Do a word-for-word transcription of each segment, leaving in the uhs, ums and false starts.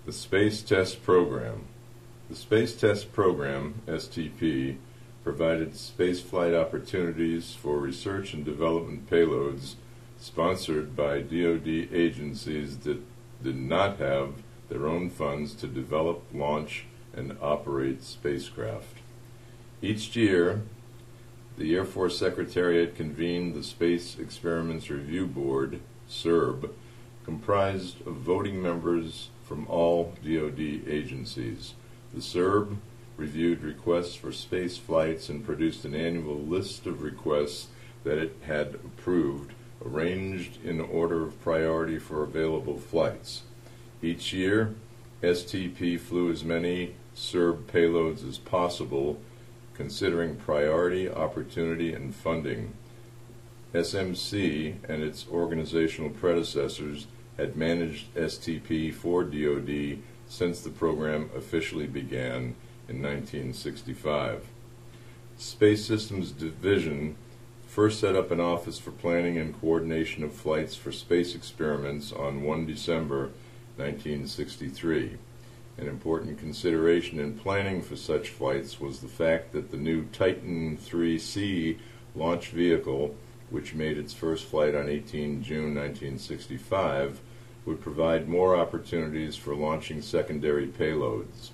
The Space Test Program. The Space Test Program, S T P, provided spaceflight opportunities for research and development payloads sponsored by D O D agencies that did not have their own funds to develop, launch, and operate spacecraft. Each year, the Air Force Secretariat convened the Space Experiments Review Board, S E R B, comprised of voting members from all D O D agencies. The S E R B reviewed requests for space flights and produced an annual list of requests that it had approved, arranged in order of priority for available flights. Each year, S T P flew as many S E R B payloads as possible, considering priority, opportunity, and funding. S M C and its organizational predecessors had managed S T P for D O D since the program officially began in nineteen sixty-five. Space Systems Division first set up an office for planning and coordination of flights for space experiments on the first of December nineteen sixty-three. An important consideration in planning for such flights was the fact that the new Titan three C launch vehicle, which made its first flight on the eighteenth of June nineteen sixty-five, would provide more opportunities for launching secondary payloads.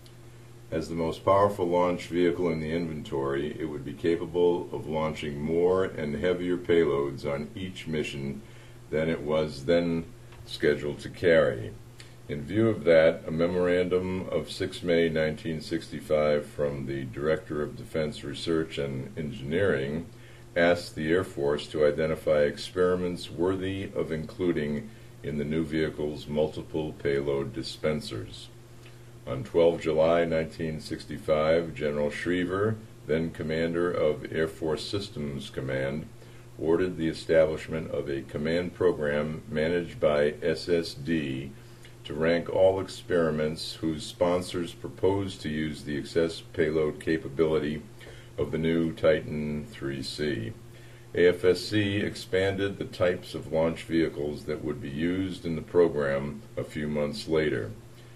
As the most powerful launch vehicle in the inventory, it would be capable of launching more and heavier payloads on each mission than it was then scheduled to carry. In view of that, a memorandum of the sixth of May nineteen sixty-five from the Director of Defense Research and Engineering asked the Air Force to identify experiments worthy of including in the new vehicle's multiple payload dispensers. On the twelfth of July nineteen sixty-five, General Schriever, then commander of Air Force Systems Command, ordered the establishment of a command program managed by S S D to rank all experiments whose sponsors proposed to use the excess payload capability of the new Titan three C. A F S C expanded the types of launch vehicles that would be used in the program a few months later.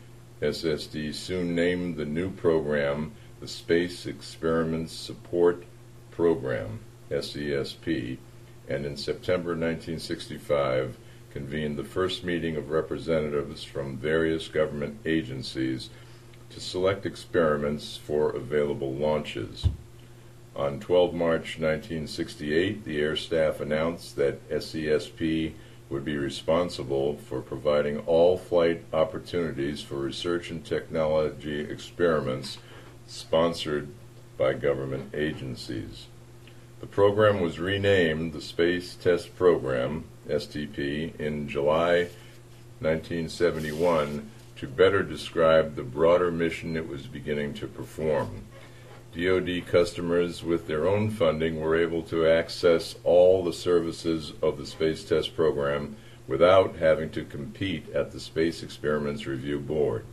S S D soon named the new program the Space Experiments Support Program, S E S P, and in September nineteen sixty-five convened the first meeting of representatives from various government agencies to select experiments for available launches. On the twelfth of March nineteen sixty-eight, the Air Staff announced that S E S P would be responsible for providing all flight opportunities for research and technology experiments sponsored by government agencies. The program was renamed the Space Test Program, S T P, in July nineteen seventy-one to better describe the broader mission it was beginning to perform. D O D customers with their own funding were able to access all the services of the Space Test Program without having to compete at the Space Experiments Review Board.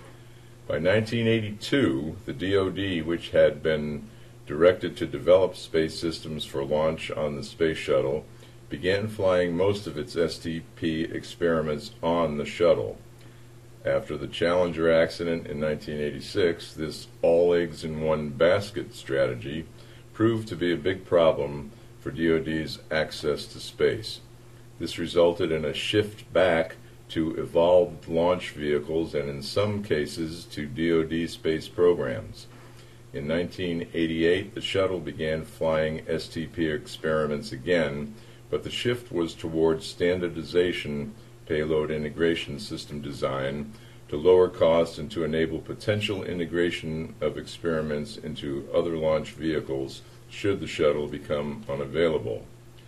By nineteen eighty-two, the D O D, which had been directed to develop space systems for launch on the Space Shuttle, began flying most of its S T P experiments on the shuttle. After the Challenger accident in nineteen eighty-six, this all eggs in one basket strategy proved to be a big problem for D O D's access to space. This resulted in a shift back to evolved launch vehicles and in some cases to D O D space programs. In nineteen eighty-eight, the shuttle began flying S T P experiments again, but the shift was towards standardization, payload integration system design, to lower costs and to enable potential integration of experiments into other launch vehicles should the shuttle become unavailable.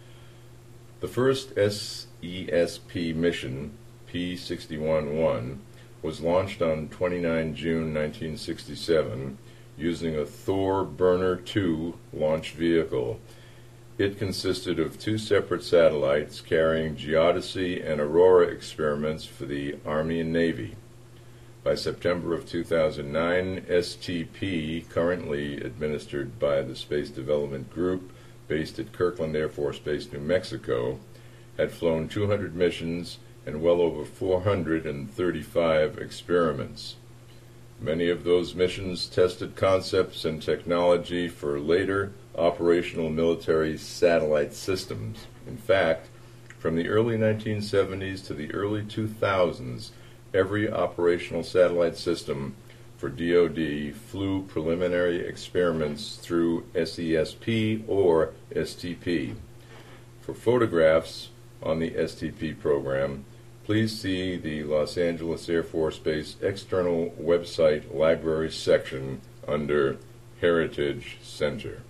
The first S E S P mission, P sixty-one one, was launched on the twenty-ninth of June nineteen sixty-seven using a Thor Burner two launch vehicle. It consisted of two separate satellites carrying Geodesy and Aurora experiments for the Army and Navy. By September of two thousand nine, S T P, currently administered by the Space Development Group based at Kirkland Air Force Base, New Mexico, had flown two hundred missions and well over four hundred thirty-five experiments. Many of those missions tested concepts and technology for later operational military satellite systems. In fact, from the early nineteen seventies to the early two thousands, every operational satellite system for D O D flew preliminary experiments through S E S P or S T P. For photographs on the S T P program, please see the Los Angeles Air Force Base external website library section under Heritage Center.